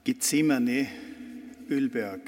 Gethsemane, Ölberg.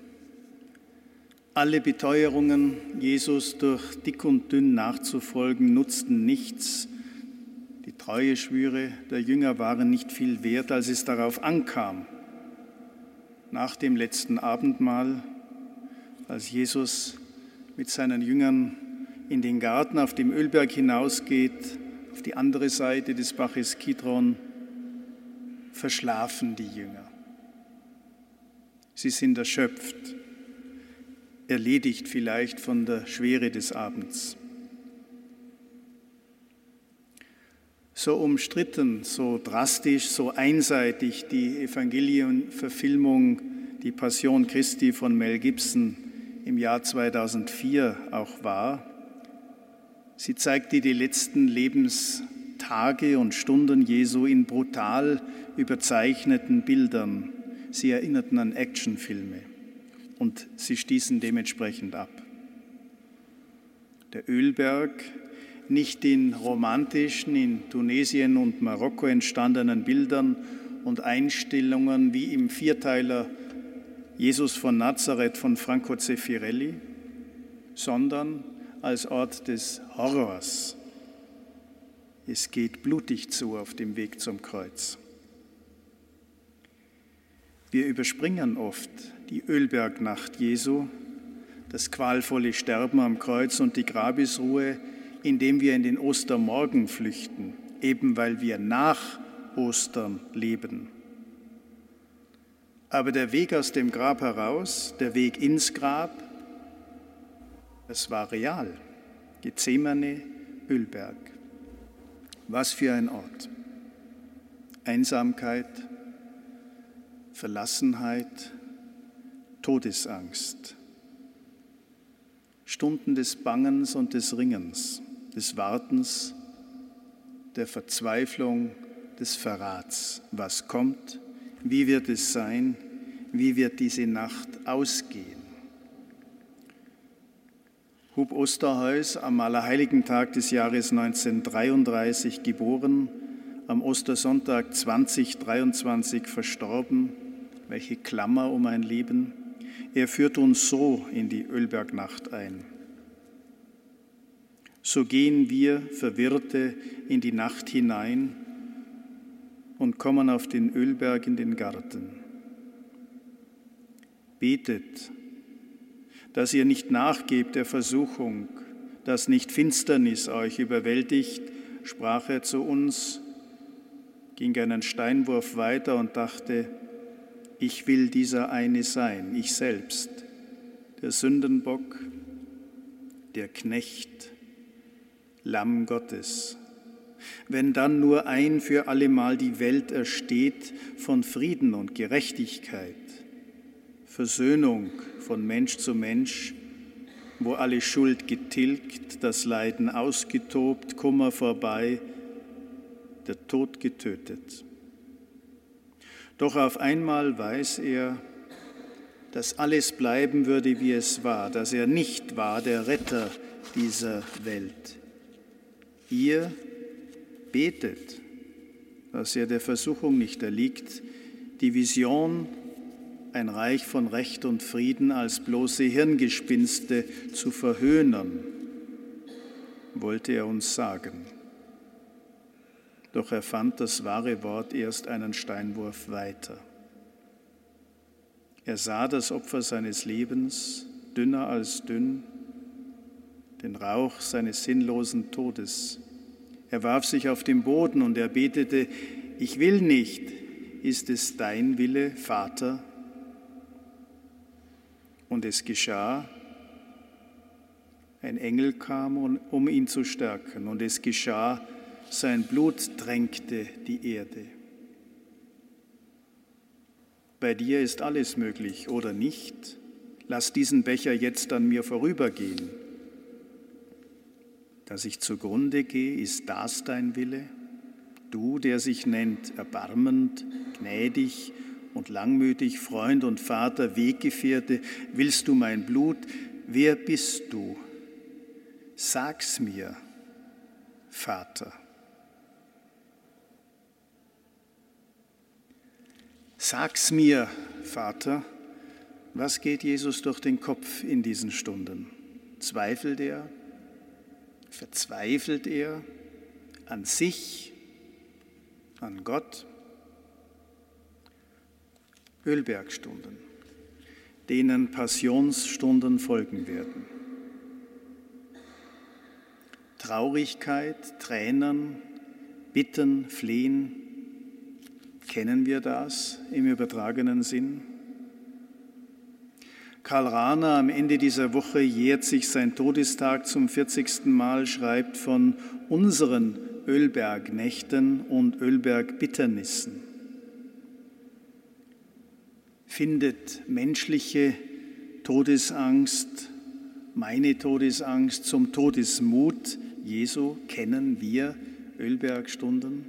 Alle Beteuerungen, Jesus durch dick und dünn nachzufolgen, nutzten nichts. Die Treueschwüre der Jünger waren nicht viel wert, als es darauf ankam. Nach dem letzten Abendmahl, als Jesus mit seinen Jüngern in den Garten auf dem Ölberg hinausgeht, auf die andere Seite des Baches Kidron, verschlafen die Jünger. Sie sind erschöpft, erledigt vielleicht von der Schwere des Abends. So umstritten, so drastisch, so einseitig die Evangelienverfilmung, die Passion Christi von Mel Gibson im Jahr 2004 auch war, sie zeigte die letzten Lebenstage und Stunden Jesu in brutal überzeichneten Bildern. Sie erinnerten an Actionfilme und sie stießen dementsprechend ab. Der Ölberg, nicht in romantischen, in Tunesien und Marokko entstandenen Bildern und Einstellungen wie im Vierteiler Jesus von Nazareth von Franco Zeffirelli, sondern als Ort des Horrors. Es geht blutig zu auf dem Weg zum Kreuz. Wir überspringen oft die Ölbergnacht Jesu, das qualvolle Sterben am Kreuz und die Grabesruhe, indem wir in den Ostermorgen flüchten, eben weil wir nach Ostern leben. Aber der Weg aus dem Grab heraus, der Weg ins Grab, das war real. Gethsemane, Ölberg. Was für ein Ort. Einsamkeit, Verlassenheit, Todesangst. Stunden des Bangens und des Ringens, des Wartens, der Verzweiflung, des Verrats. Was kommt? Wie wird es sein? Wie wird diese Nacht ausgehen? Hub Osterhuis, am Allerheiligentag des Jahres 1933 geboren, am Ostersonntag 2023 verstorben. Welche Klammer um ein Leben. Er führt uns so in die Ölbergnacht ein. So gehen wir, Verwirrte, in die Nacht hinein und kommen auf den Ölberg in den Garten. Betet, dass ihr nicht nachgebt der Versuchung, dass nicht Finsternis euch überwältigt, sprach er zu uns, ging einen Steinwurf weiter und dachte, ich will dieser eine sein, ich selbst, der Sündenbock, der Knecht, Lamm Gottes. Wenn dann nur ein für allemal die Welt ersteht von Frieden und Gerechtigkeit, Versöhnung von Mensch zu Mensch, wo alle Schuld getilgt, das Leiden ausgetobt, Kummer vorbei, der Tod getötet. Doch auf einmal weiß er, dass alles bleiben würde, wie es war, dass er nicht war der Retter dieser Welt. Ihr betet, dass er der Versuchung nicht erliegt, die Vision, ein Reich von Recht und Frieden als bloße Hirngespinste zu verhöhnen, wollte er uns sagen. Doch er fand das wahre Wort erst einen Steinwurf weiter. Er sah das Opfer seines Lebens, dünner als dünn, den Rauch seines sinnlosen Todes. Er warf sich auf den Boden und er betete, ich will nicht, ist es dein Wille, Vater? Und es geschah, ein Engel kam, um ihn zu stärken, und es geschah, sein Blut tränkte die Erde. Bei dir ist alles möglich, oder nicht? Lass diesen Becher jetzt an mir vorübergehen. Dass ich zugrunde gehe, ist das dein Wille? Du, der sich nennt erbarmend, gnädig und langmütig, Freund und Vater, Weggefährte, willst du mein Blut? Wer bist du? Sag's mir, Vater. Sag's mir, Vater, was geht Jesus durch den Kopf in diesen Stunden? Zweifelt er? Verzweifelt er an sich, an Gott? Ölbergstunden, denen Passionsstunden folgen werden. Traurigkeit, Tränen, Bitten, Flehen, kennen wir das im übertragenen Sinn? Karl Rahner am Ende dieser Woche jährt sich sein Todestag zum 40. Mal, schreibt von unseren Ölbergnächten und Ölbergbitternissen. Findet menschliche Todesangst, meine Todesangst zum Todesmut Jesu, kennen wir Ölbergstunden?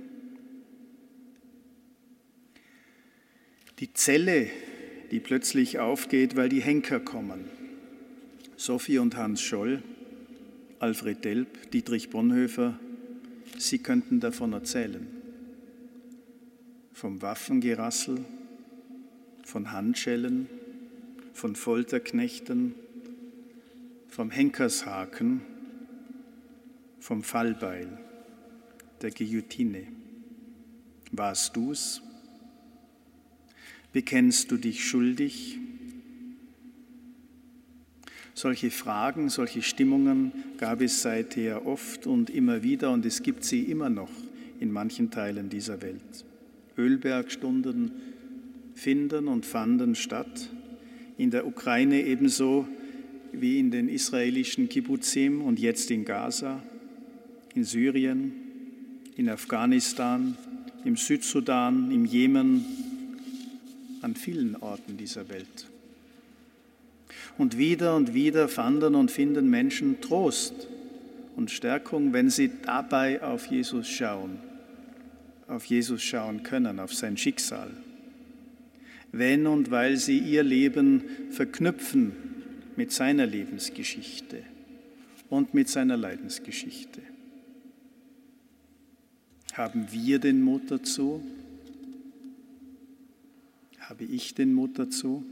Die Zelle, die plötzlich aufgeht, weil die Henker kommen. Sophie und Hans Scholl, Alfred Delp, Dietrich Bonhoeffer, sie könnten davon erzählen. Vom Waffengerassel, von Handschellen, von Folterknechten, vom Henkershaken, vom Fallbeil, der Guillotine. Warst du's? Bekennst du dich schuldig? Solche Fragen, solche Stimmungen gab es seither oft und immer wieder und es gibt sie immer noch in manchen Teilen dieser Welt. Ölbergstunden finden und fanden statt, in der Ukraine ebenso wie in den israelischen Kibbuzim und jetzt in Gaza, in Syrien, in Afghanistan, im Südsudan, im Jemen, an vielen Orten dieser Welt. Und wieder fanden und finden Menschen Trost und Stärkung, wenn sie dabei auf Jesus schauen können, auf sein Schicksal. Wenn und weil sie ihr Leben verknüpfen mit seiner Lebensgeschichte und mit seiner Leidensgeschichte. Haben wir den Mut dazu? Habe ich den Mut dazu?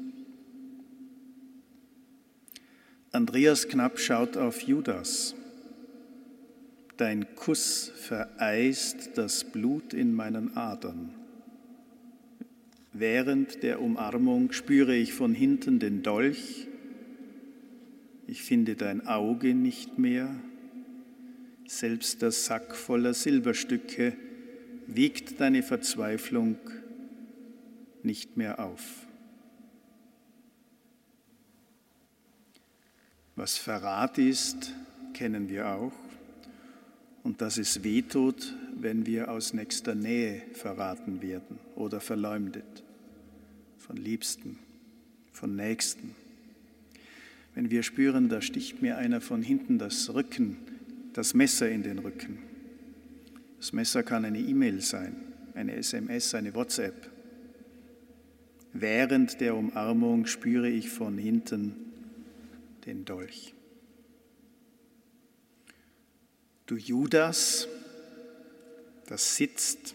Andreas Knapp schaut auf Judas. Dein Kuss vereist das Blut in meinen Adern. Während der Umarmung spüre ich von hinten den Dolch. Ich finde dein Auge nicht mehr. Selbst der Sack voller Silberstücke wiegt deine Verzweiflung nicht mehr auf. Was Verrat ist, kennen wir auch. Und dass es wehtut, wenn wir aus nächster Nähe verraten werden oder verleumdet. Von Liebsten, von Nächsten. Wenn wir spüren, da sticht mir einer von hinten das Messer in den Rücken. Das Messer kann eine E-Mail sein, eine SMS, eine WhatsApp. Während der Umarmung spüre ich von hinten den Dolch. Du Judas, das sitzt.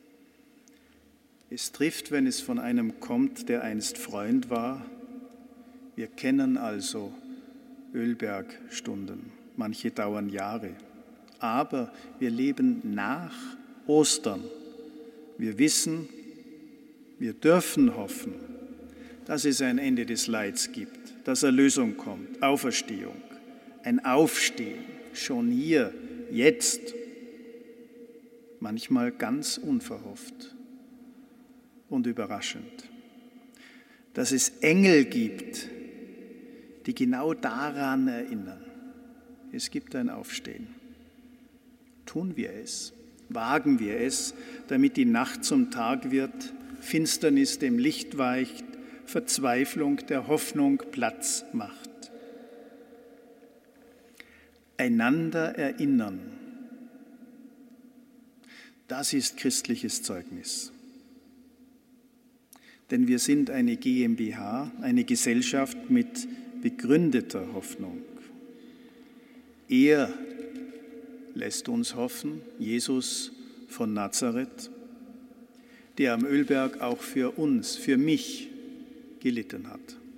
Es trifft, wenn es von einem kommt, der einst Freund war. Wir kennen also Ölbergstunden. Manche dauern Jahre. Aber wir leben nach Ostern. Wir wissen, wir dürfen hoffen, dass es ein Ende des Leids gibt, dass Erlösung kommt, Auferstehung, ein Aufstehen, schon hier, jetzt, manchmal ganz unverhofft und überraschend. Dass es Engel gibt, die genau daran erinnern. Es gibt ein Aufstehen. Tun wir es, wagen wir es, damit die Nacht zum Tag wird, Finsternis dem Licht weicht, Verzweiflung der Hoffnung Platz macht. Einander erinnern, das ist christliches Zeugnis. Denn wir sind eine GmbH, eine Gesellschaft mit begründeter Hoffnung. Er lässt uns hoffen, Jesus von Nazareth, der am Ölberg auch für uns, für mich gelitten hat.